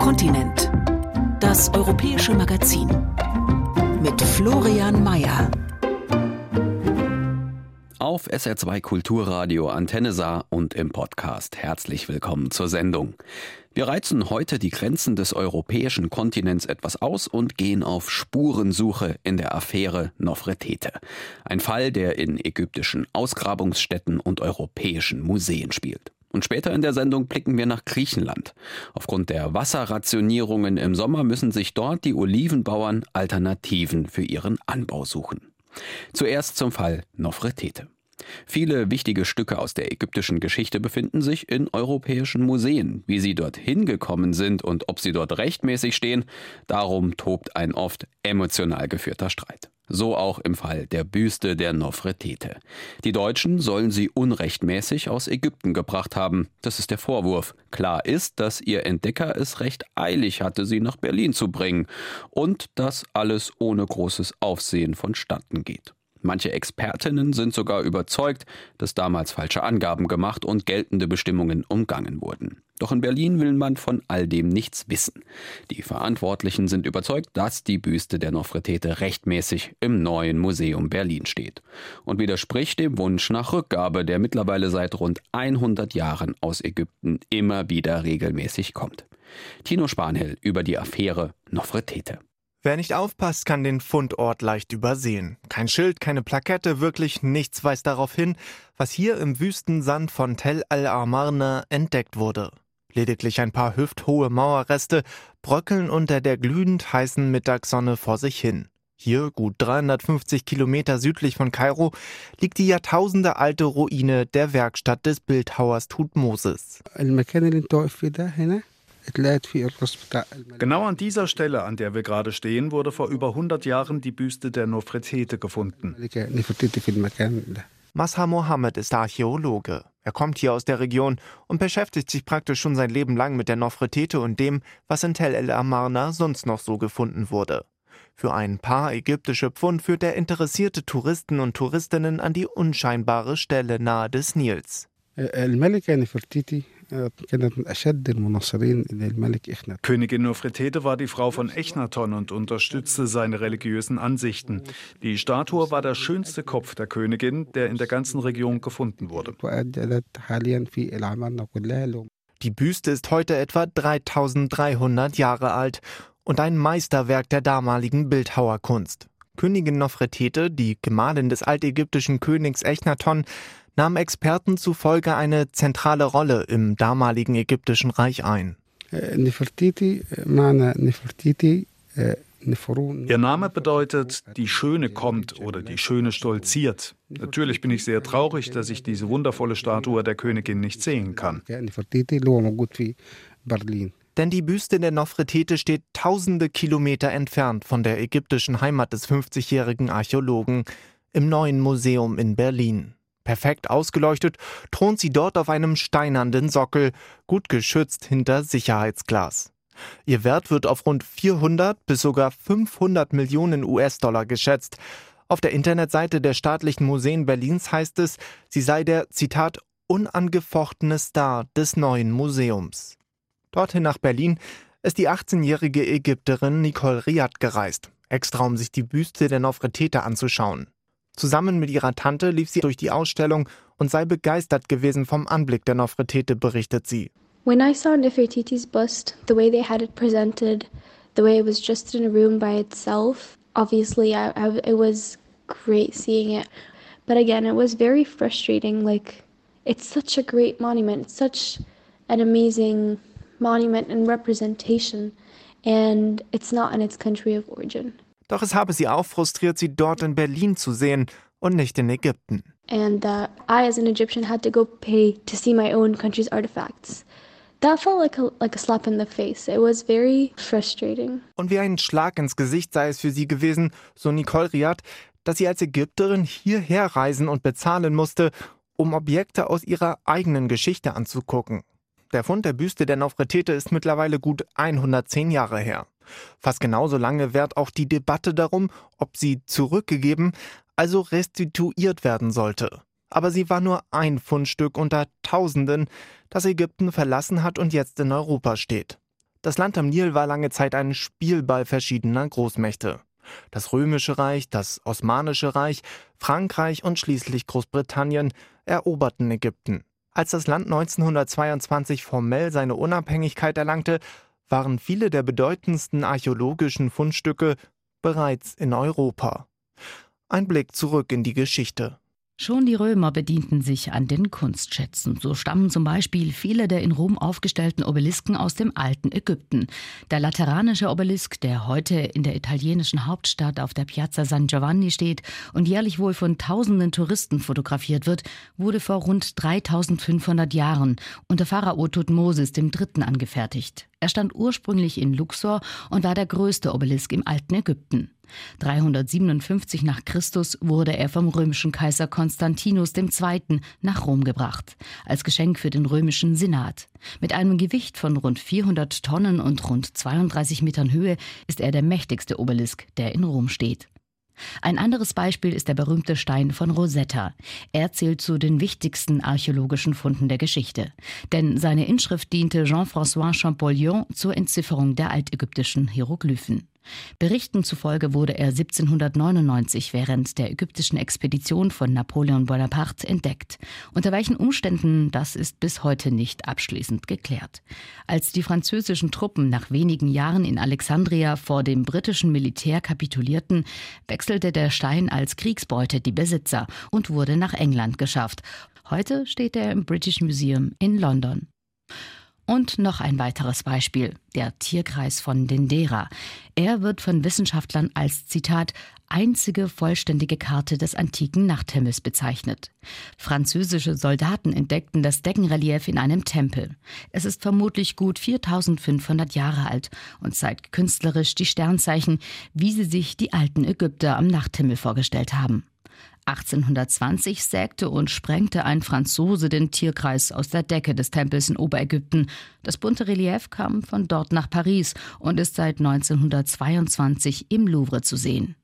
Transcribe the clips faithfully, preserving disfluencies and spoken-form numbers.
Kontinent. Das europäische Magazin. Mit Florian Mayer. Auf S R zwei Kulturradio Antenne Saar und im Podcast. Herzlich willkommen zur Sendung. Wir reizen heute die Grenzen des europäischen Kontinents etwas aus und gehen auf Spurensuche in der Affäre Nofretete. Ein Fall, der in ägyptischen Ausgrabungsstätten und europäischen Museen spielt. Und später in der Sendung blicken wir nach Griechenland. Aufgrund der Wasserrationierungen im Sommer müssen sich dort die Olivenbauern Alternativen für ihren Anbau suchen. Zuerst zum Fall Nofretete. Viele wichtige Stücke aus der ägyptischen Geschichte befinden sich in europäischen Museen. Wie sie dorthin gekommen sind und ob sie dort rechtmäßig stehen, darum tobt ein oft emotional geführter Streit. So auch im Fall der Büste der Nofretete. Die Deutschen sollen sie unrechtmäßig aus Ägypten gebracht haben. Das ist der Vorwurf. Klar ist, dass ihr Entdecker es recht eilig hatte, sie nach Berlin zu bringen. Und dass alles ohne großes Aufsehen vonstatten geht. Manche Expertinnen sind sogar überzeugt, dass damals falsche Angaben gemacht und geltende Bestimmungen umgangen wurden. Doch in Berlin will man von all dem nichts wissen. Die Verantwortlichen sind überzeugt, dass die Büste der Nofretete rechtmäßig im Neuen Museum Berlin steht. Und widerspricht dem Wunsch nach Rückgabe, der mittlerweile seit rund hundert Jahren aus Ägypten immer wieder regelmäßig kommt. Tino Spanhill über die Affäre Nofretete. Wer nicht aufpasst, kann den Fundort leicht übersehen. Kein Schild, keine Plakette, wirklich nichts weist darauf hin, was hier im Wüstensand von Tell el-Amarna entdeckt wurde. Lediglich ein paar hüfthohe Mauerreste bröckeln unter der glühend heißen Mittagssonne vor sich hin. Hier, gut dreihundertfünfzig Kilometer südlich von Kairo, liegt die jahrtausendealte Ruine der Werkstatt des Bildhauers Thutmosis. Genau an dieser Stelle, an der wir gerade stehen, wurde vor über hundert Jahren die Büste der Nofretete gefunden. Mazhar Mohammed ist Archäologe. Er kommt hier aus der Region und beschäftigt sich praktisch schon sein Leben lang mit der Nofretete und dem, was in Tell el-Amarna sonst noch so gefunden wurde. Für ein paar ägyptische Pfund führt er interessierte Touristen und Touristinnen an die unscheinbare Stelle nahe des Nils. Königin Nofretete war die Frau von Echnaton und unterstützte seine religiösen Ansichten. Die Statue war der schönste Kopf der Königin, der in der ganzen Region gefunden wurde. Die Büste ist heute etwa dreitausenddreihundert Jahre alt und ein Meisterwerk der damaligen Bildhauerkunst. Königin Nofretete, die Gemahlin des altägyptischen Königs Echnaton, nahm Experten zufolge eine zentrale Rolle im damaligen ägyptischen Reich ein. Ihr Name bedeutet, die Schöne kommt oder die Schöne stolziert. Natürlich bin ich sehr traurig, dass ich diese wundervolle Statue der Königin nicht sehen kann. Denn die Büste der Nofretete steht tausende Kilometer entfernt von der ägyptischen Heimat des fünfzigjährigen Archäologen im Neuen Museum in Berlin. Perfekt ausgeleuchtet thront sie dort auf einem steinernen Sockel, gut geschützt hinter Sicherheitsglas. Ihr Wert wird auf rund vierhundert bis sogar fünfhundert Millionen U S-Dollar geschätzt. Auf der Internetseite der Staatlichen Museen Berlins heißt es, sie sei der, Zitat, unangefochtene Star des Neuen Museums. Dorthin nach Berlin ist die achtzehnjährige Ägypterin Nicole Riad gereist, extra um sich die Büste der Nofretete anzuschauen. Zusammen mit ihrer Tante lief sie durch die Ausstellung und sei begeistert gewesen vom Anblick der Nofretete, berichtet sie. When I saw Nefertiti's bust, the way they had it presented, the way it was just in a room by itself, obviously I, I, it was great seeing it. But again, it was very frustrating. Like, it's such a great monument. It's such an amazing monument and representation. And it's not in its country of origin. Doch es habe sie auch frustriert, sie dort in Berlin zu sehen und nicht in Ägypten. And uh, I, as an Egyptian, had to go pay to see my own country's artifacts. That felt like a, like a slap in the face. It was very frustrating. Und wie ein Schlag ins Gesicht sei es für sie gewesen, so Nicole Riad, dass sie als Ägypterin hierher reisen und bezahlen musste, um Objekte aus ihrer eigenen Geschichte anzugucken. Der Fund der Büste der Nofretete ist mittlerweile gut hundertzehn Jahre her. Fast genauso lange währt auch die Debatte darum, ob sie zurückgegeben, also restituiert werden sollte. Aber sie war nur ein Fundstück unter Tausenden, das Ägypten verlassen hat und jetzt in Europa steht. Das Land am Nil war lange Zeit ein Spielball verschiedener Großmächte. Das Römische Reich, das Osmanische Reich, Frankreich und schließlich Großbritannien eroberten Ägypten. Als das Land neunzehnhundertzweiundzwanzig formell seine Unabhängigkeit erlangte, waren viele der bedeutendsten archäologischen Fundstücke bereits in Europa. Ein Blick zurück in die Geschichte. Schon die Römer bedienten sich an den Kunstschätzen. So stammen zum Beispiel viele der in Rom aufgestellten Obelisken aus dem alten Ägypten. Der Lateranische Obelisk, der heute in der italienischen Hauptstadt auf der Piazza San Giovanni steht und jährlich wohl von tausenden Touristen fotografiert wird, wurde vor rund dreitausendfünfhundert Jahren unter Pharao Thutmosis der Dritte angefertigt. Er stand ursprünglich in Luxor und war der größte Obelisk im alten Ägypten. dreihundertsiebenundfünfzig nach Christus wurde er vom römischen Kaiser Konstantinus der Zweite nach Rom gebracht, als Geschenk für den römischen Senat. Mit einem Gewicht von rund vierhundert Tonnen und rund zweiunddreißig Metern Höhe ist er der mächtigste Obelisk, der in Rom steht. Ein anderes Beispiel ist der berühmte Stein von Rosetta. Er zählt zu den wichtigsten archäologischen Funden der Geschichte. Denn seine Inschrift diente Jean-François Champollion zur Entzifferung der altägyptischen Hieroglyphen. Berichten zufolge wurde er siebzehnhundertneunundneunzig während der ägyptischen Expedition von Napoleon Bonaparte entdeckt. Unter welchen Umständen, das ist bis heute nicht abschließend geklärt. Als die französischen Truppen nach wenigen Jahren in Alexandria vor dem britischen Militär kapitulierten, wechselte der Stein als Kriegsbeute die Besitzer und wurde nach England geschafft. Heute steht er im British Museum in London. Und noch ein weiteres Beispiel, der Tierkreis von Dendera. Er wird von Wissenschaftlern als, Zitat, einzige vollständige Karte des antiken Nachthimmels bezeichnet. Französische Soldaten entdeckten das Deckenrelief in einem Tempel. Es ist vermutlich gut viertausendfünfhundert Jahre alt und zeigt künstlerisch die Sternzeichen, wie sie sich die alten Ägypter am Nachthimmel vorgestellt haben. achtzehnhundertzwanzig sägte und sprengte ein Franzose den Tierkreis aus der Decke des Tempels in Oberägypten. Das bunte Relief kam von dort nach Paris und ist seit neunzehnhundertzweiundzwanzig im Louvre zu sehen.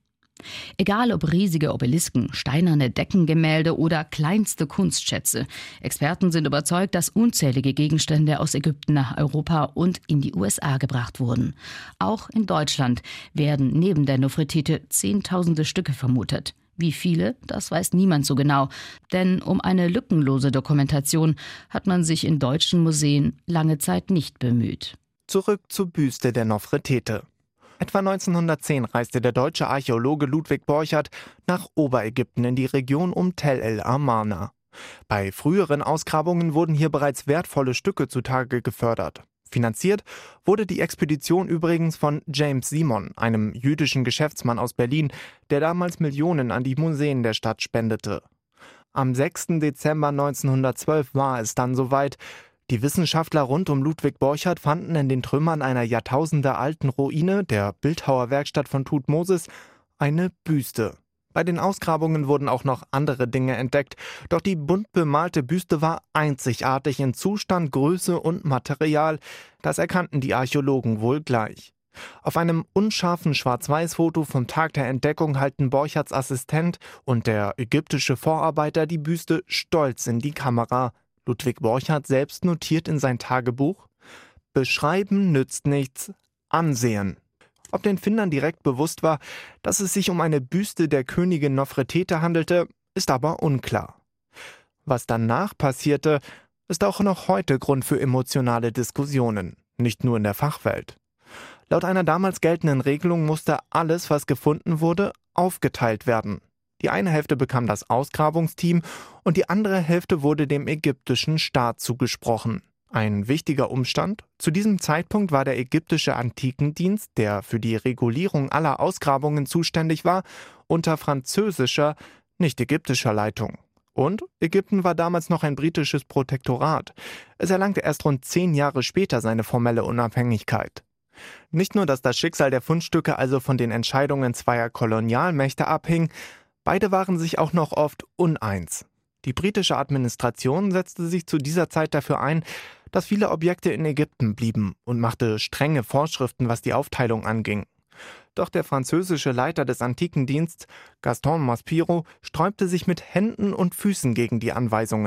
Egal ob riesige Obelisken, steinerne Deckengemälde oder kleinste Kunstschätze. Experten sind überzeugt, dass unzählige Gegenstände aus Ägypten nach Europa und in die U S A gebracht wurden. Auch in Deutschland werden neben der Nofretete zehntausende Stücke vermutet. Wie viele, das weiß niemand so genau. Denn um eine lückenlose Dokumentation hat man sich in deutschen Museen lange Zeit nicht bemüht. Zurück zur Büste der Nofretete. Etwa neunzehnhundertzehn reiste der deutsche Archäologe Ludwig Borchardt nach Oberägypten in die Region um Tell el-Amarna. Bei früheren Ausgrabungen wurden hier bereits wertvolle Stücke zutage gefördert. Finanziert wurde die Expedition übrigens von James Simon, einem jüdischen Geschäftsmann aus Berlin, der damals Millionen an die Museen der Stadt spendete. Am sechsten Dezember neunzehnhundertzwölf war es dann soweit. Die Wissenschaftler rund um Ludwig Borchardt fanden in den Trümmern einer jahrtausendealten Ruine, der Bildhauerwerkstatt von Thutmosis, eine Büste. Bei den Ausgrabungen wurden auch noch andere Dinge entdeckt, doch die bunt bemalte Büste war einzigartig in Zustand, Größe und Material. Das erkannten die Archäologen wohl gleich. Auf einem unscharfen Schwarz-Weiß-Foto vom Tag der Entdeckung halten Borchardts Assistent und der ägyptische Vorarbeiter die Büste stolz in die Kamera. Ludwig Borchardt selbst notiert in sein Tagebuch: Beschreiben nützt nichts, ansehen. Ob den Findern direkt bewusst war, dass es sich um eine Büste der Königin Nofretete handelte, ist aber unklar. Was danach passierte, ist auch noch heute Grund für emotionale Diskussionen, nicht nur in der Fachwelt. Laut einer damals geltenden Regelung musste alles, was gefunden wurde, aufgeteilt werden. Die eine Hälfte bekam das Ausgrabungsteam und die andere Hälfte wurde dem ägyptischen Staat zugesprochen. Ein wichtiger Umstand: Zu diesem Zeitpunkt war der ägyptische Antikendienst, der für die Regulierung aller Ausgrabungen zuständig war, unter französischer, nicht ägyptischer Leitung. Und Ägypten war damals noch ein britisches Protektorat. Es erlangte erst rund zehn Jahre später seine formelle Unabhängigkeit. Nicht nur, dass das Schicksal der Fundstücke also von den Entscheidungen zweier Kolonialmächte abhing, beide waren sich auch noch oft uneins. Die britische Administration setzte sich zu dieser Zeit dafür ein, dass viele Objekte in Ägypten blieben und machte strenge Vorschriften, was die Aufteilung anging. Doch der französische Leiter des Antikendienstes, Gaston Maspero, sträubte sich mit Händen und Füßen gegen die Anweisungen.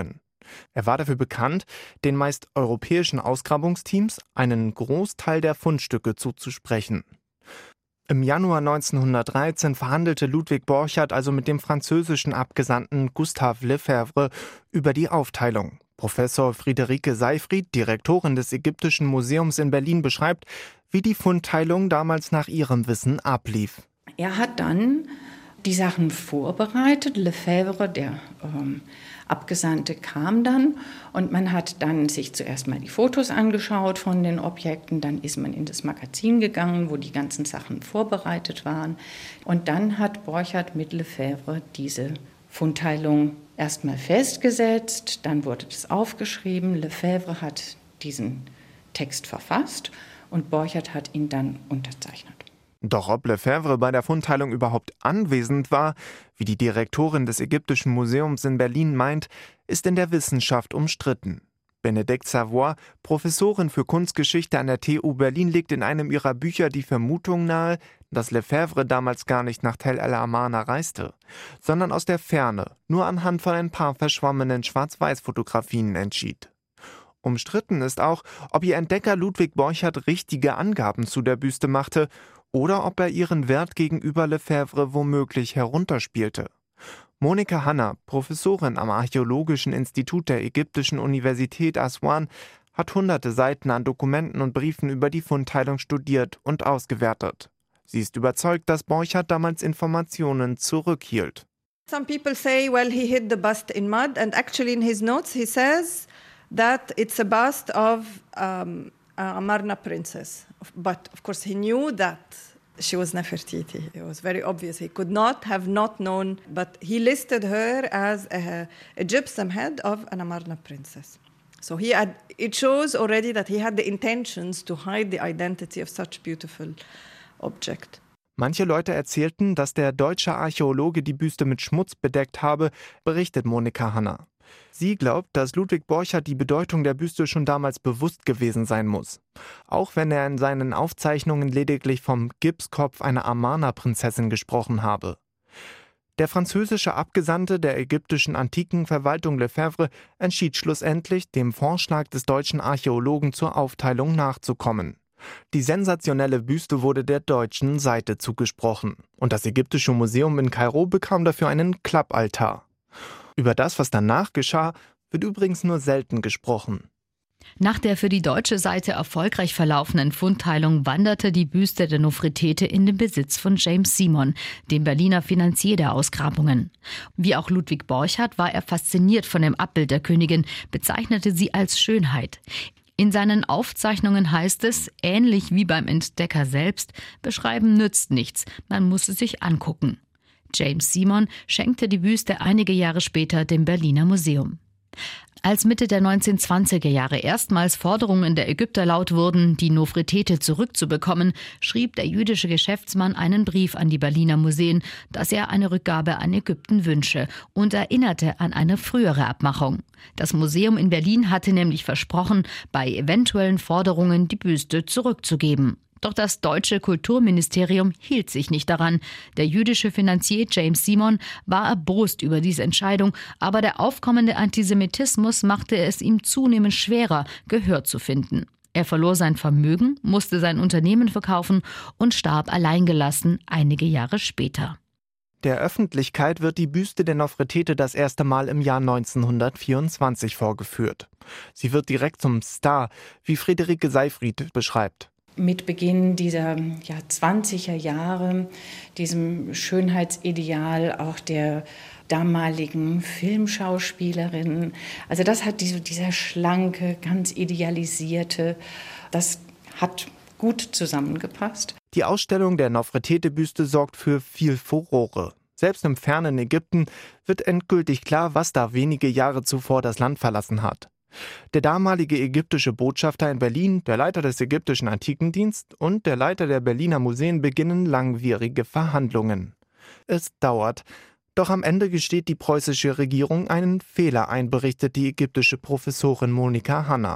Er war dafür bekannt, den meist europäischen Ausgrabungsteams einen Großteil der Fundstücke zuzusprechen. Im Januar neunzehnhundertdreizehn verhandelte Ludwig Borchardt also mit dem französischen Abgesandten Gustave Lefebvre über die Aufteilung. Professor Friederike Seyfried, Direktorin des Ägyptischen Museums in Berlin, beschreibt, wie die Fundteilung damals nach ihrem Wissen ablief. Er hat dann die Sachen vorbereitet. Lefebvre, der ähm, Abgesandte, kam dann und man hat dann sich zuerst mal die Fotos angeschaut von den Objekten. Dann ist man in das Magazin gegangen, wo die ganzen Sachen vorbereitet waren. Und dann hat Borchardt mit Lefebvre diese Fundteilung erstmal festgesetzt. Dann wurde das aufgeschrieben. Lefebvre hat diesen Text verfasst und Borchardt hat ihn dann unterzeichnet. Doch ob Lefebvre bei der Fundteilung überhaupt anwesend war, wie die Direktorin des Ägyptischen Museums in Berlin meint, ist in der Wissenschaft umstritten. Bénédicte Savoy, Professorin für Kunstgeschichte an der T U Berlin, legt in einem ihrer Bücher die Vermutung nahe, dass Lefebvre damals gar nicht nach Tell el-Amarna reiste, sondern aus der Ferne nur anhand von ein paar verschwommenen Schwarz-Weiß-Fotografien entschied. Umstritten ist auch, ob ihr Entdecker Ludwig Borchardt richtige Angaben zu der Büste machte oder ob er ihren Wert gegenüber Lefebvre womöglich herunterspielte. Monika Hanna, Professorin am Archäologischen Institut der Ägyptischen Universität Aswan, hat hunderte Seiten an Dokumenten und Briefen über die Fundteilung studiert und ausgewertet. Sie ist überzeugt, dass Borchardt damals Informationen zurückhielt. Some people say, well, he hid the bust in mud, and actually in his notes he says that it's a bust of um, uh, Amarna princess. But of course he knew that she was Nefertiti. It was very obvious. He could not have not known, but he listed her as a, a gypsum head of an Amarna princess. So he had, it shows already that he had the intentions to hide the identity of such beautiful object. Manche Leute erzählten, dass der deutsche Archäologe die Büste mit Schmutz bedeckt habe, berichtet Monika Hanna. Sie glaubt, dass Ludwig Borchardt die Bedeutung der Büste schon damals bewusst gewesen sein muss. Auch wenn er in seinen Aufzeichnungen lediglich vom Gipskopf einer Amarna-Prinzessin gesprochen habe. Der französische Abgesandte der ägyptischen Antikenverwaltung Lefebvre entschied schlussendlich, dem Vorschlag des deutschen Archäologen zur Aufteilung nachzukommen. Die sensationelle Büste wurde der deutschen Seite zugesprochen. Und das Ägyptische Museum in Kairo bekam dafür einen Klappaltar. Über das, was danach geschah, wird übrigens nur selten gesprochen. Nach der für die deutsche Seite erfolgreich verlaufenden Fundteilung wanderte die Büste der Nofretete in den Besitz von James Simon, dem Berliner Finanzier der Ausgrabungen. Wie auch Ludwig Borchardt war er fasziniert von dem Abbild der Königin, bezeichnete sie als Schönheit. In seinen Aufzeichnungen heißt es, ähnlich wie beim Entdecker selbst, beschreiben nützt nichts, man muss es sich angucken. James Simon schenkte die Büste einige Jahre später dem Berliner Museum. Als Mitte der neunzehnhundertzwanziger Jahre erstmals Forderungen der Ägypter laut wurden, die Nofretete zurückzubekommen, schrieb der jüdische Geschäftsmann einen Brief an die Berliner Museen, dass er eine Rückgabe an Ägypten wünsche und erinnerte an eine frühere Abmachung. Das Museum in Berlin hatte nämlich versprochen, bei eventuellen Forderungen die Büste zurückzugeben. Doch das deutsche Kulturministerium hielt sich nicht daran. Der jüdische Finanzier James Simon war erbost über diese Entscheidung, aber der aufkommende Antisemitismus machte es ihm zunehmend schwerer, Gehör zu finden. Er verlor sein Vermögen, musste sein Unternehmen verkaufen und starb alleingelassen einige Jahre später. Der Öffentlichkeit wird die Büste der Nofretete das erste Mal im Jahr neunzehnhundertvierundzwanzig vorgeführt. Sie wird direkt zum Star, wie Friederike Seyfried beschreibt. Mit Beginn dieser ja, zwanziger Jahre, diesem Schönheitsideal auch der damaligen Filmschauspielerinnen. Also das hat diese, dieser schlanke, ganz idealisierte, das hat gut zusammengepasst. Die Ausstellung der Nofretete-Büste sorgt für viel Furore. Selbst im fernen Ägypten wird endgültig klar, was da wenige Jahre zuvor das Land verlassen hat. Der damalige ägyptische Botschafter in Berlin, der Leiter des ägyptischen Antikendienst und der Leiter der Berliner Museen beginnen langwierige Verhandlungen. Es dauert, doch am Ende gesteht die preußische Regierung einen Fehler ein, berichtet die ägyptische Professorin Monika Hanna.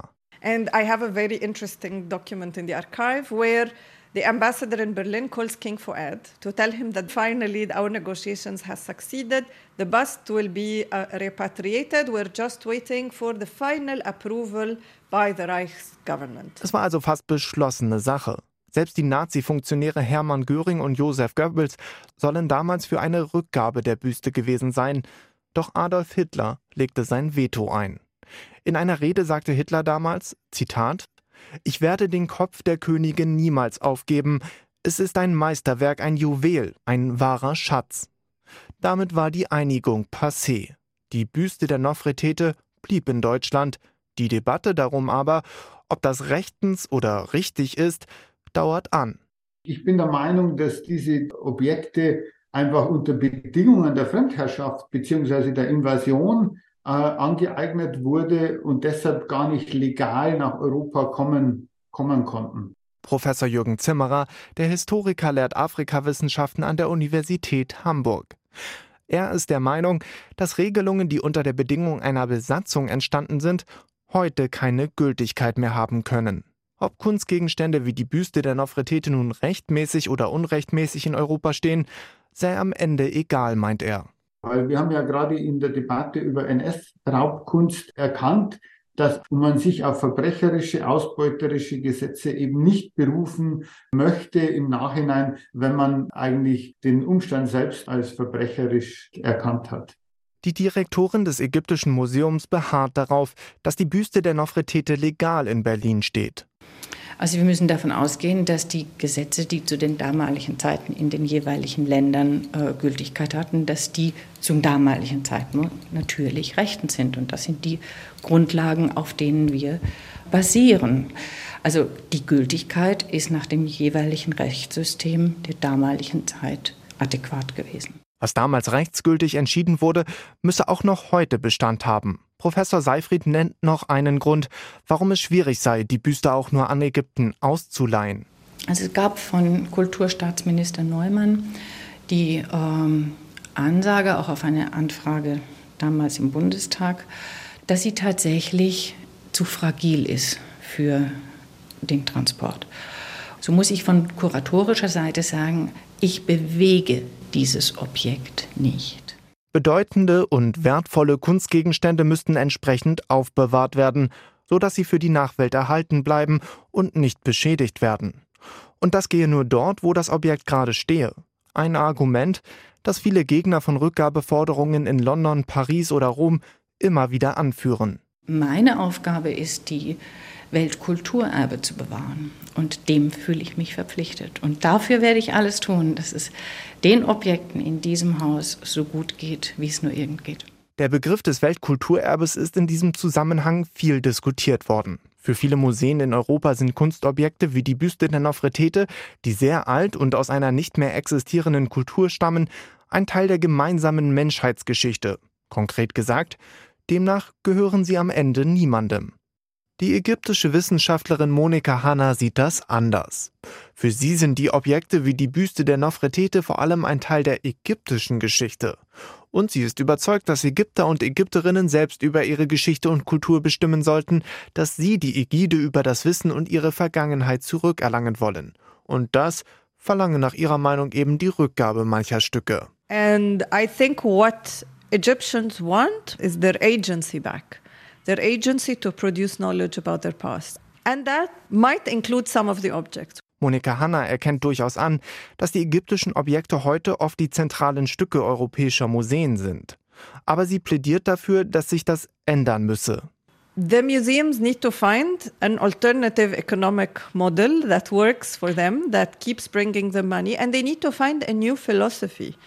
And I have a very interesting document in the archive where the ambassador in Berlin calls King Fouad to tell him that finally our negotiations has succeeded. The bust will be uh, repatriated. We're just waiting for the final approval by the Reichsgovernment. Es war also fast beschlossene Sache. Selbst die Nazi-Funktionäre Hermann Göring und Josef Goebbels sollen damals für eine Rückgabe der Büste gewesen sein. Doch Adolf Hitler legte sein Veto ein. In einer Rede sagte Hitler damals, Zitat, »Ich werde den Kopf der Königin niemals aufgeben. Es ist ein Meisterwerk, ein Juwel, ein wahrer Schatz.« Damit war die Einigung passé. Die Büste der Nofretete blieb in Deutschland. Die Debatte darum aber, ob das rechtens oder richtig ist, dauert an. Ich bin der Meinung, dass diese Objekte einfach unter Bedingungen der Fremdherrschaft bzw. der Invasion äh, angeeignet wurde und deshalb gar nicht legal nach Europa kommen, kommen konnten. Professor Jürgen Zimmerer, der Historiker, lehrt Afrikawissenschaften an der Universität Hamburg. Er ist der Meinung, dass Regelungen, die unter der Bedingung einer Besatzung entstanden sind, heute keine Gültigkeit mehr haben können. Ob Kunstgegenstände wie die Büste der Nofretete nun rechtmäßig oder unrechtmäßig in Europa stehen, sei am Ende egal, meint er. Weil wir haben ja gerade in der Debatte über N S-Raubkunst erkannt, dass man sich auf verbrecherische, ausbeuterische Gesetze eben nicht berufen möchte im Nachhinein, wenn man eigentlich den Umstand selbst als verbrecherisch erkannt hat. Die Direktorin des Ägyptischen Museums beharrt darauf, dass die Büste der Nofretete legal in Berlin steht. Also wir müssen davon ausgehen, dass die Gesetze, die zu den damaligen Zeiten in den jeweiligen Ländern äh, Gültigkeit hatten, dass die zum damaligen Zeitpunkt natürlich rechtens sind. Und das sind die Grundlagen, auf denen wir basieren. Also die Gültigkeit ist nach dem jeweiligen Rechtssystem der damaligen Zeit adäquat gewesen. Was damals rechtsgültig entschieden wurde, müsse auch noch heute Bestand haben. Professor Seyfried nennt noch einen Grund, warum es schwierig sei, die Büste auch nur an Ägypten auszuleihen. Also es gab von Kulturstaatsminister Neumann die ähm, Ansage, auch auf eine Anfrage damals im Bundestag, dass sie tatsächlich zu fragil ist für den Transport. So muss ich von kuratorischer Seite sagen, ich bewege dieses Objekt nicht. Bedeutende und wertvolle Kunstgegenstände müssten entsprechend aufbewahrt werden, sodass sie für die Nachwelt erhalten bleiben und nicht beschädigt werden. Und das gehe nur dort, wo das Objekt gerade stehe. Ein Argument, das viele Gegner von Rückgabeforderungen in London, Paris oder Rom immer wieder anführen. Meine Aufgabe ist die, Weltkulturerbe zu bewahren. Und dem fühle ich mich verpflichtet. Und dafür werde ich alles tun, dass es den Objekten in diesem Haus so gut geht, wie es nur irgend geht. Der Begriff des Weltkulturerbes ist in diesem Zusammenhang viel diskutiert worden. Für viele Museen in Europa sind Kunstobjekte wie die Büste der Nofretete, die sehr alt und aus einer nicht mehr existierenden Kultur stammen, ein Teil der gemeinsamen Menschheitsgeschichte. Konkret gesagt, demnach gehören sie am Ende niemandem. Die ägyptische Wissenschaftlerin Monika Hanna sieht das anders. Für sie sind die Objekte wie die Büste der Nofretete vor allem ein Teil der ägyptischen Geschichte. Und sie ist überzeugt, dass Ägypter und Ägypterinnen selbst über ihre Geschichte und Kultur bestimmen sollten, dass sie die Ägide über das Wissen und ihre Vergangenheit zurückerlangen wollen. Und das verlange nach ihrer Meinung eben die Rückgabe mancher Stücke. And I think what Egyptians want is their agency back. Their agency to produce knowledge about their past. And that might include some of the objects. Monika Hanna erkennt durchaus an, dass die ägyptischen Objekte heute oft die zentralen Stücke europäischer Museen sind. Aber sie plädiert dafür, dass sich das ändern müsse. The museums need to find an alternative economic model that works for them, that keeps bringing them money, and they need to find a new philosophy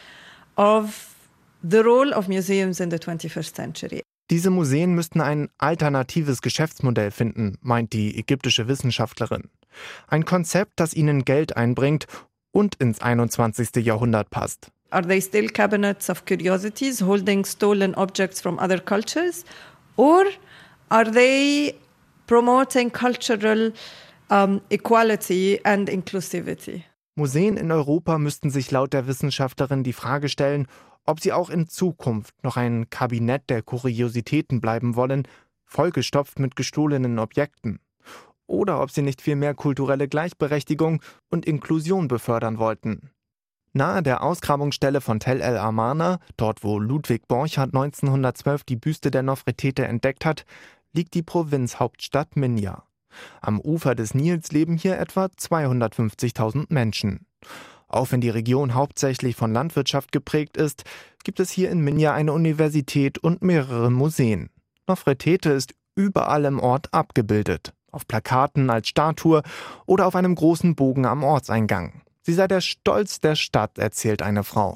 of the role of museums in the twenty-first century. Diese Museen müssten ein alternatives Geschäftsmodell finden, meint die ägyptische Wissenschaftlerin. Ein Konzept, das ihnen Geld einbringt und ins einundzwanzigste Jahrhundert passt. Are they still cabinets of curiosities holding stolen objects from other cultures? Or are they promoting cultural um, equality and inclusivity? Museen in Europa müssten sich laut der Wissenschaftlerin die Frage stellen, ob sie auch in Zukunft noch ein Kabinett der Kuriositäten bleiben wollen, vollgestopft mit gestohlenen Objekten. oder ob sie nicht vielmehr kulturelle Gleichberechtigung und Inklusion befördern wollten. Nahe der Ausgrabungsstelle von Tell el Amarna, dort wo Ludwig Borchardt neunzehnhundertzwölf die Büste der Nofretete entdeckt hat, liegt die Provinzhauptstadt Minya. Am Ufer des Nils leben hier etwa zweihundertfünfzigtausend Menschen. Auch wenn die Region hauptsächlich von Landwirtschaft geprägt ist, gibt es hier in Minya eine Universität und mehrere Museen. Nofretete ist überall im Ort abgebildet, auf Plakaten als Statue oder auf einem großen Bogen am Ortseingang. Sie sei der Stolz der Stadt, erzählt eine Frau.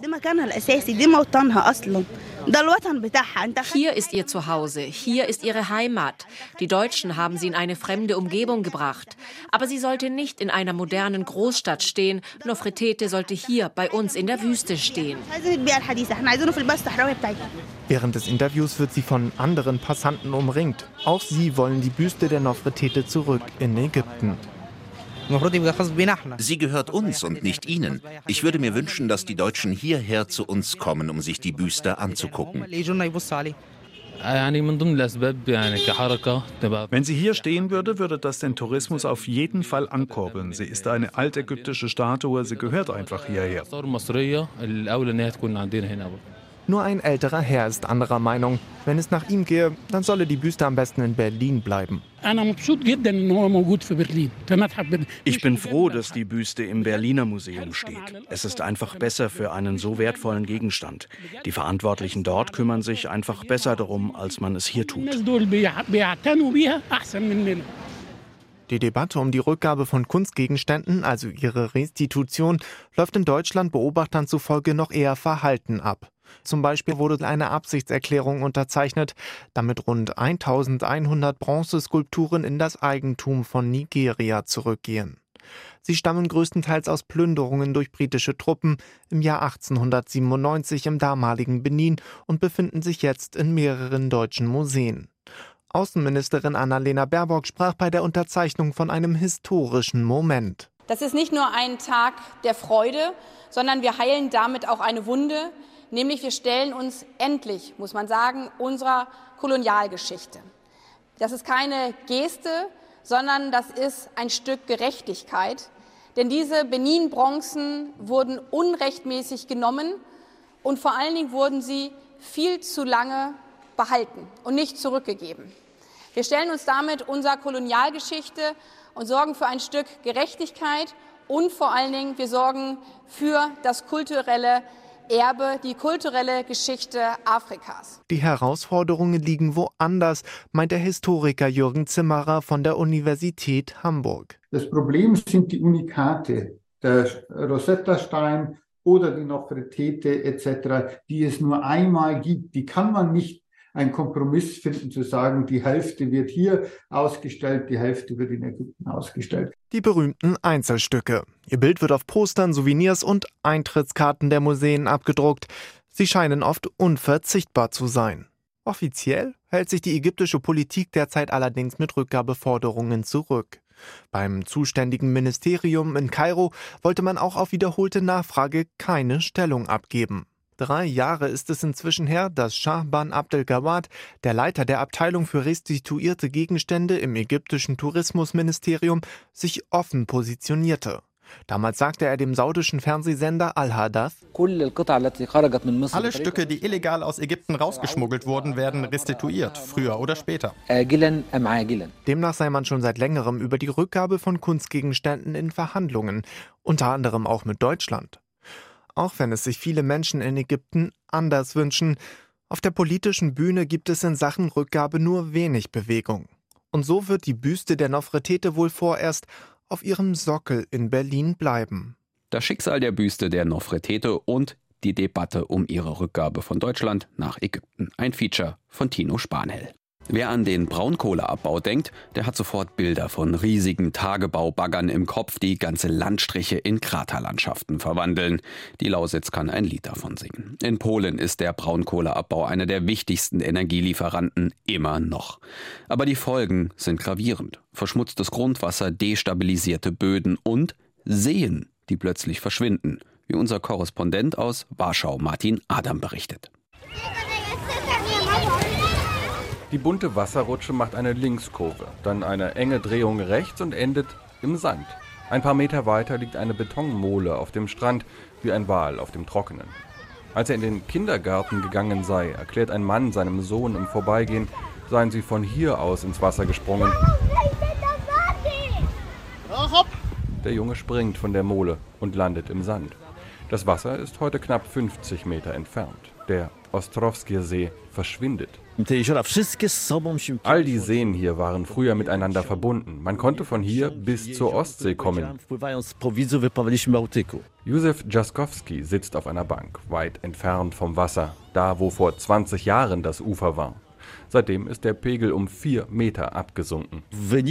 Hier ist ihr Zuhause, hier ist ihre Heimat. Die Deutschen haben sie in eine fremde Umgebung gebracht. Aber sie sollte nicht in einer modernen Großstadt stehen. Nofretete sollte hier bei uns in der Wüste stehen. Während des Interviews wird sie von anderen Passanten umringt. Auch sie wollen die Büste der Nofretete zurück in Ägypten. Sie gehört uns und nicht Ihnen. Ich würde mir wünschen, dass die Deutschen hierher zu uns kommen, um sich die Büste anzugucken. Wenn sie hier stehen würde, würde das den Tourismus auf jeden Fall ankurbeln. Sie ist eine altägyptische Statue, sie gehört einfach hierher. Nur ein älterer Herr ist anderer Meinung. Wenn es nach ihm gehe, dann solle die Büste am besten in Berlin bleiben. Ich bin froh, dass die Büste im Berliner Museum steht. Es ist einfach besser für einen so wertvollen Gegenstand. Die Verantwortlichen dort kümmern sich einfach besser darum, als man es hier tut. Die Debatte um die Rückgabe von Kunstgegenständen, also ihre Restitution, läuft in Deutschland Beobachtern zufolge noch eher verhalten ab. Zum Beispiel wurde eine Absichtserklärung unterzeichnet, damit rund eintausendeinhundert Bronzeskulpturen in das Eigentum von Nigeria zurückgehen. Sie stammen größtenteils aus Plünderungen durch britische Truppen im Jahr achtzehnhundertsiebenundneunzig im damaligen Benin und befinden sich jetzt in mehreren deutschen Museen. Außenministerin Annalena Baerbock sprach bei der Unterzeichnung von einem historischen Moment. Das ist nicht nur ein Tag der Freude, sondern wir heilen damit auch eine Wunde, nämlich wir stellen uns endlich, muss man sagen, unserer Kolonialgeschichte. Das ist keine Geste, sondern das ist ein Stück Gerechtigkeit, denn diese Benin-Bronzen wurden unrechtmäßig genommen und vor allen Dingen wurden sie viel zu lange behalten und nicht zurückgegeben. Wir stellen uns damit unserer Kolonialgeschichte und sorgen für ein Stück Gerechtigkeit und vor allen Dingen wir sorgen für das kulturelle Erbe, die kulturelle Geschichte Afrikas. Die Herausforderungen liegen woanders, meint der Historiker Jürgen Zimmerer von der Universität Hamburg. Das Problem sind die Unikate, der Rosetta-Stein oder die Nofretete et cetera, die es nur einmal gibt. Die kann man nicht einen Kompromiss finden, zu sagen, die Hälfte wird hier ausgestellt, die Hälfte wird in Ägypten ausgestellt. Die berühmten Einzelstücke. Ihr Bild wird auf Postern, Souvenirs und Eintrittskarten der Museen abgedruckt. Sie scheinen oft unverzichtbar zu sein. Offiziell hält sich die ägyptische Politik derzeit allerdings mit Rückgabeforderungen zurück. Beim zuständigen Ministerium in Kairo wollte man auch auf wiederholte Nachfrage keine Stellung abgeben. Drei Jahre ist es inzwischen her, dass Shahban Abdelgawad, der Leiter der Abteilung für restituierte Gegenstände im ägyptischen Tourismusministerium, sich offen positionierte. Damals sagte er dem saudischen Fernsehsender Al-Hadath: Alle Stücke, die illegal aus Ägypten rausgeschmuggelt wurden, werden restituiert, früher oder später. Demnach sei man schon seit längerem über die Rückgabe von Kunstgegenständen in Verhandlungen, unter anderem auch mit Deutschland. Auch wenn es sich viele Menschen in Ägypten anders wünschen, auf der politischen Bühne gibt es in Sachen Rückgabe nur wenig Bewegung. Und so wird die Büste der Nofretete wohl vorerst auf ihrem Sockel in Berlin bleiben. Das Schicksal der Büste der Nofretete und die Debatte um ihre Rückgabe von Deutschland nach Ägypten. Ein Feature von Tino Spanhell. Wer an den Braunkohleabbau denkt, der hat sofort Bilder von riesigen Tagebaubaggern im Kopf, die ganze Landstriche in Kraterlandschaften verwandeln. Die Lausitz kann ein Lied davon singen. In Polen ist der Braunkohleabbau einer der wichtigsten Energielieferanten immer noch. Aber die Folgen sind gravierend. Verschmutztes Grundwasser, destabilisierte Böden und Seen, die plötzlich verschwinden, wie unser Korrespondent aus Warschau Martin Adam berichtet. Die bunte Wasserrutsche macht eine Linkskurve, dann eine enge Drehung rechts und endet im Sand. Ein paar Meter weiter liegt eine Betonmole auf dem Strand, wie ein Wal auf dem Trockenen. Als er in den Kindergarten gegangen sei, erklärt ein Mann seinem Sohn im Vorbeigehen, seien sie von hier aus ins Wasser gesprungen. Der Junge springt von der Mole und landet im Sand. Das Wasser ist heute knapp fünfzig Meter entfernt. Der Ostrowskie-See verschwindet. All die Seen hier waren früher miteinander verbunden. Man konnte von hier bis zur Ostsee kommen. Józef Dżaskowski sitzt auf einer Bank, weit entfernt vom Wasser, da wo vor zwanzig Jahren das Ufer war. Seitdem ist der Pegel um vier Meter abgesunken.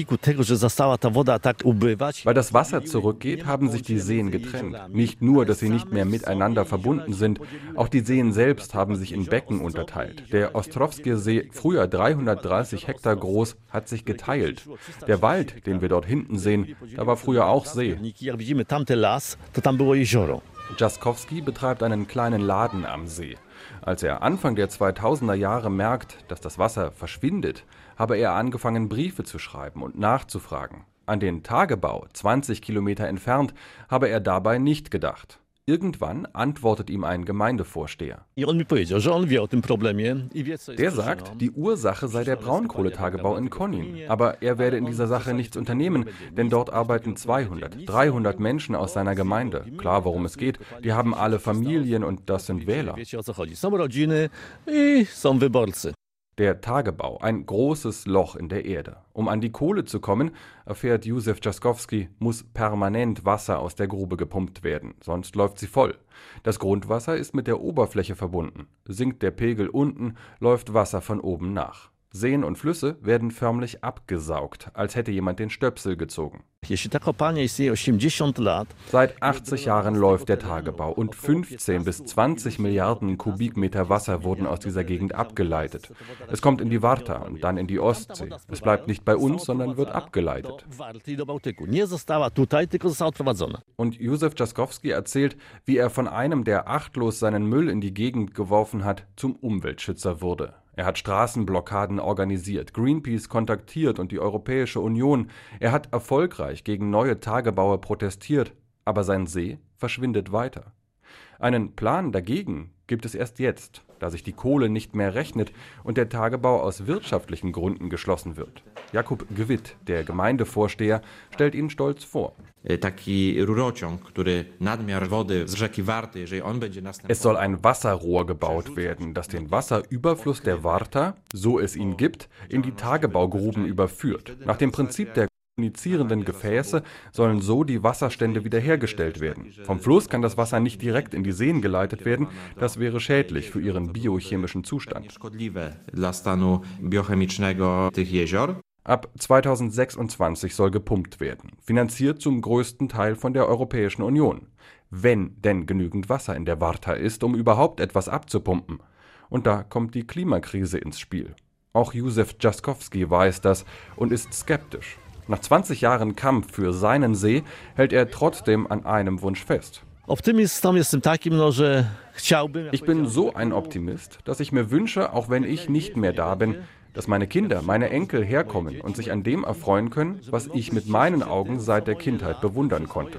Weil das Wasser zurückgeht, haben sich die Seen getrennt. Nicht nur, dass sie nicht mehr miteinander verbunden sind, auch die Seen selbst haben sich in Becken unterteilt. Der Ostrowskie-See, früher dreihundertdreißig Hektar groß, hat sich geteilt. Der Wald, den wir dort hinten sehen, da war früher auch See. Dżaskowski betreibt einen kleinen Laden am See. Als er Anfang der zweitausender Jahre merkt, dass das Wasser verschwindet, habe er angefangen, Briefe zu schreiben und nachzufragen. An den Tagebau, zwanzig Kilometer entfernt, habe er dabei nicht gedacht. Irgendwann antwortet ihm ein Gemeindevorsteher. Der sagt, die Ursache sei der Braunkohletagebau in Konin. Aber er werde in dieser Sache nichts unternehmen, denn dort arbeiten zweihundert, dreihundert Menschen aus seiner Gemeinde. Klar, worum es geht, die haben alle Familien und das sind Wähler. Der Tagebau, ein großes Loch in der Erde. Um an die Kohle zu kommen, erfährt Józef Dżaskowski, muss permanent Wasser aus der Grube gepumpt werden, sonst läuft sie voll. Das Grundwasser ist mit der Oberfläche verbunden. Sinkt der Pegel unten, läuft Wasser von oben nach. Seen und Flüsse werden förmlich abgesaugt, als hätte jemand den Stöpsel gezogen. Seit achtzig Jahren läuft der Tagebau und fünfzehn bis zwanzig Milliarden Kubikmeter Wasser wurden aus dieser Gegend abgeleitet. Es kommt in die Warta und dann in die Ostsee. Es bleibt nicht bei uns, sondern wird abgeleitet. Und Józef Dżaskowski erzählt, wie er von einem, der achtlos seinen Müll in die Gegend geworfen hat, zum Umweltschützer wurde. Er hat Straßenblockaden organisiert, Greenpeace kontaktiert und die Europäische Union. Er hat erfolgreich gegen neue Tagebaue protestiert, aber sein See verschwindet weiter. Einen Plan dagegen gibt es erst jetzt, da sich die Kohle nicht mehr rechnet und der Tagebau aus wirtschaftlichen Gründen geschlossen wird. Jakub Gwitt, der Gemeindevorsteher, stellt ihn stolz vor. Es soll ein Wasserrohr gebaut werden, das den Wasserüberfluss der Warta, so es ihn gibt, in die Tagebaugruben überführt. Nach dem Prinzip der kommunizierenden Gefäße sollen so die Wasserstände wiederhergestellt werden. Vom Fluss kann das Wasser nicht direkt in die Seen geleitet werden, das wäre schädlich für ihren biochemischen Zustand. Ab zweitausendsechsundzwanzig soll gepumpt werden, finanziert zum größten Teil von der Europäischen Union. Wenn denn genügend Wasser in der Warta ist, um überhaupt etwas abzupumpen. Und da kommt die Klimakrise ins Spiel. Auch Józef Dżaskowski weiß das und ist skeptisch. Nach zwanzig Jahren Kampf für seinen See hält er trotzdem an einem Wunsch fest. Ich bin so ein Optimist, dass ich mir wünsche, auch wenn ich nicht mehr da bin, dass meine Kinder, meine Enkel herkommen und sich an dem erfreuen können, was ich mit meinen Augen seit der Kindheit bewundern konnte.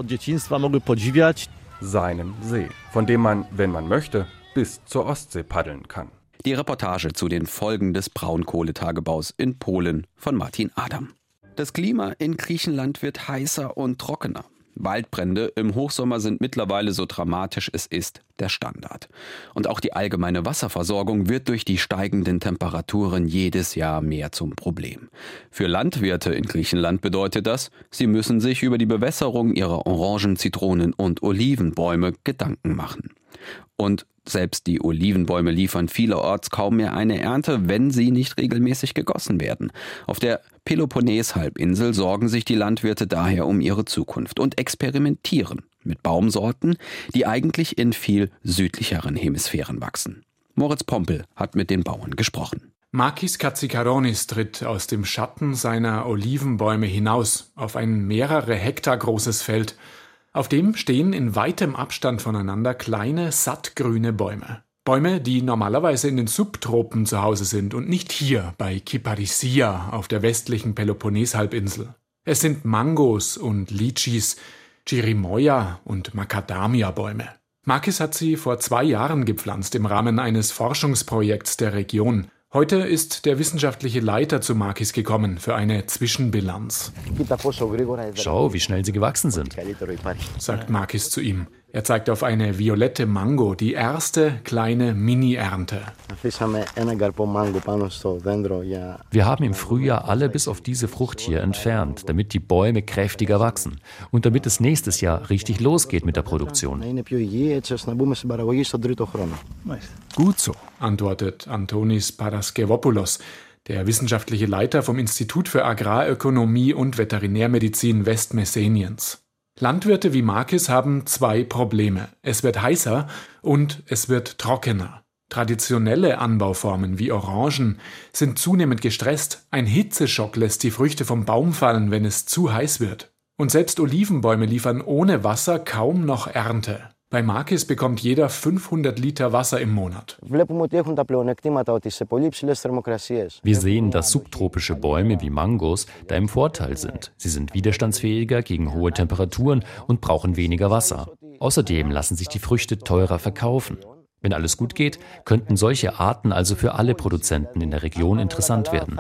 Seinen See, von dem man, wenn man möchte, bis zur Ostsee paddeln kann. Die Reportage zu den Folgen des Braunkohletagebaus in Polen von Martin Adam. Das Klima in Griechenland wird heißer und trockener. Waldbrände im Hochsommer sind mittlerweile so dramatisch es ist der Standard. Und auch die allgemeine Wasserversorgung wird durch die steigenden Temperaturen jedes Jahr mehr zum Problem. Für Landwirte in Griechenland bedeutet das, sie müssen sich über die Bewässerung ihrer Orangen-, Zitronen- und Olivenbäume Gedanken machen. Und selbst die Olivenbäume liefern vielerorts kaum mehr eine Ernte, wenn sie nicht regelmäßig gegossen werden. Auf der Peloponnes-Halbinsel sorgen sich die Landwirte daher um ihre Zukunft und experimentieren mit Baumsorten, die eigentlich in viel südlicheren Hemisphären wachsen. Moritz Pompel hat mit den Bauern gesprochen. Makis Katsikaronis tritt aus dem Schatten seiner Olivenbäume hinaus auf ein mehrere Hektar großes Feld. Auf dem stehen in weitem Abstand voneinander kleine, sattgrüne Bäume. Bäume, die normalerweise in den Subtropen zu Hause sind und nicht hier bei Kyparissia auf der westlichen Peloponnes-Halbinsel. Es sind Mangos und Litschis, Chirimoya und Macadamia-Bäume. Makis hat sie vor zwei Jahren gepflanzt im Rahmen eines Forschungsprojekts der Region. Heute ist der wissenschaftliche Leiter zu Makis gekommen für eine Zwischenbilanz. Schau, wie schnell sie gewachsen sind, sagt Makis zu ihm. Er zeigt auf eine violette Mango, die erste kleine Mini-Ernte. Wir haben im Frühjahr alle bis auf diese Frucht hier entfernt, damit die Bäume kräftiger wachsen und damit es nächstes Jahr richtig losgeht mit der Produktion. Gut so, antwortet Antonis Paraskevopoulos, der wissenschaftliche Leiter vom Institut für Agrarökonomie und Veterinärmedizin Westmesseniens. Landwirte wie Makis haben zwei Probleme. Es wird heißer und es wird trockener. Traditionelle Anbauformen wie Orangen sind zunehmend gestresst. Ein Hitzeschock lässt die Früchte vom Baum fallen, wenn es zu heiß wird. Und selbst Olivenbäume liefern ohne Wasser kaum noch Ernte. Bei Makis bekommt jeder fünfhundert Liter Wasser im Monat. Wir sehen, dass subtropische Bäume wie Mangos da im Vorteil sind. Sie sind widerstandsfähiger gegen hohe Temperaturen und brauchen weniger Wasser. Außerdem lassen sich die Früchte teurer verkaufen. Wenn alles gut geht, könnten solche Arten also für alle Produzenten in der Region interessant werden.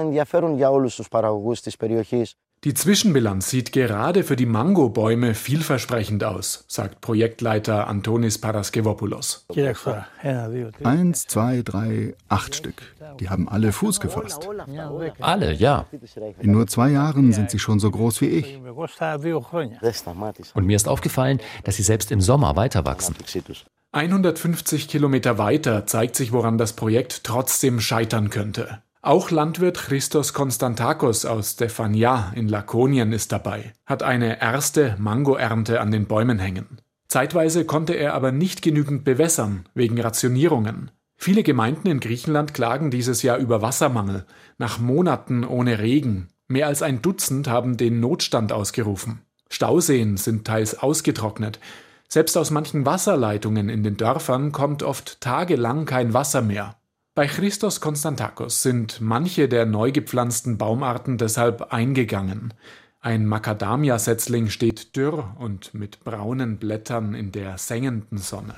Die Zwischenbilanz sieht gerade für die Mangobäume vielversprechend aus, sagt Projektleiter Antonis Paraskevopoulos. Eins, zwei, drei, acht Stück. Die haben alle Fuß gefasst. Alle, ja. In nur zwei Jahren sind sie schon so groß wie ich. Und mir ist aufgefallen, dass sie selbst im Sommer weiter wachsen. hundertfünfzig Kilometer weiter zeigt sich, woran das Projekt trotzdem scheitern könnte. Auch Landwirt Christos Konstantakos aus Stefania in Lakonien ist dabei, hat eine erste Mangoernte an den Bäumen hängen. Zeitweise konnte er aber nicht genügend bewässern, wegen Rationierungen. Viele Gemeinden in Griechenland klagen dieses Jahr über Wassermangel, nach Monaten ohne Regen. Mehr als ein Dutzend haben den Notstand ausgerufen. Stauseen sind teils ausgetrocknet. Selbst aus manchen Wasserleitungen in den Dörfern kommt oft tagelang kein Wasser mehr. Bei Christos Konstantakos sind manche der neu gepflanzten Baumarten deshalb eingegangen. Ein Macadamia-Setzling steht dürr und mit braunen Blättern in der sengenden Sonne.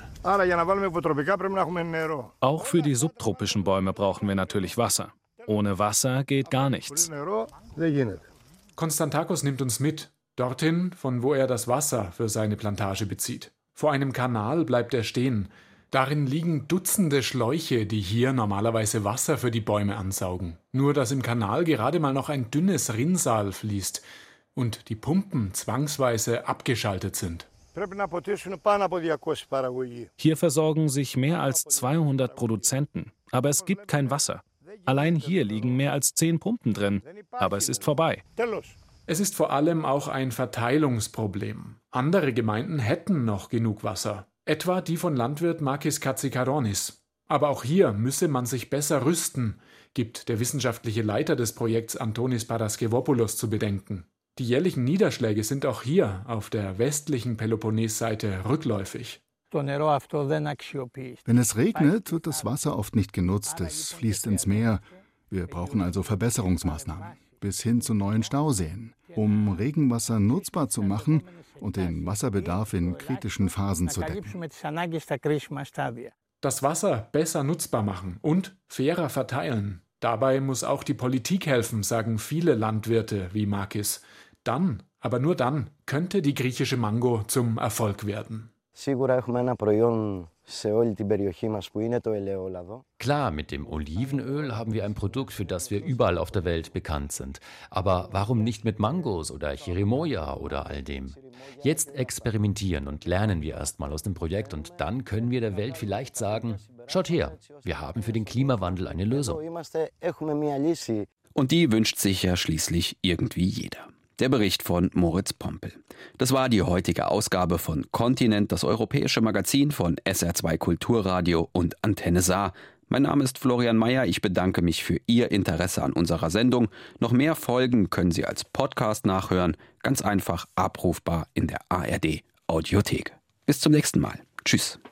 Auch für die subtropischen Bäume brauchen wir natürlich Wasser. Ohne Wasser geht gar nichts. Konstantakos nimmt uns mit, dorthin, von wo er das Wasser für seine Plantage bezieht. Vor einem Kanal bleibt er stehen. Darin liegen Dutzende Schläuche, die hier normalerweise Wasser für die Bäume ansaugen. Nur dass im Kanal gerade mal noch ein dünnes Rinnsal fließt und die Pumpen zwangsweise abgeschaltet sind. Hier versorgen sich mehr als zweihundert Produzenten, aber es gibt kein Wasser. Allein hier liegen mehr als zehn Pumpen drin, aber es ist vorbei. Es ist vor allem auch ein Verteilungsproblem. Andere Gemeinden hätten noch genug Wasser. Etwa die von Landwirt Makis Katsikaronis. Aber auch hier müsse man sich besser rüsten, gibt der wissenschaftliche Leiter des Projekts Antonis Paraskevopoulos zu bedenken. Die jährlichen Niederschläge sind auch hier auf der westlichen Peloponnes-Seite rückläufig. Wenn es regnet, wird das Wasser oft nicht genutzt, es fließt ins Meer. Wir brauchen also Verbesserungsmaßnahmen, bis hin zu neuen Stauseen, um Regenwasser nutzbar zu machen und den Wasserbedarf in kritischen Phasen zu decken. Das Wasser besser nutzbar machen und fairer verteilen. Dabei muss auch die Politik helfen, sagen viele Landwirte wie Makis. Dann, aber nur dann, könnte die griechische Mango zum Erfolg werden. Klar, mit dem Olivenöl haben wir ein Produkt, für das wir überall auf der Welt bekannt sind. Aber warum nicht mit Mangos oder Chirimoya oder all dem? Jetzt experimentieren und lernen wir erstmal aus dem Projekt und dann können wir der Welt vielleicht sagen, schaut her, wir haben für den Klimawandel eine Lösung. Und die wünscht sich ja schließlich irgendwie jeder. Der Bericht von Moritz Pompel. Das war die heutige Ausgabe von Kontinent, das europäische Magazin von S R zwei Kulturradio und Antenne Saar. Mein Name ist Florian Mayer. Ich bedanke mich für Ihr Interesse an unserer Sendung. Noch mehr Folgen können Sie als Podcast nachhören. Ganz einfach abrufbar in der A R D Audiothek. Bis zum nächsten Mal. Tschüss.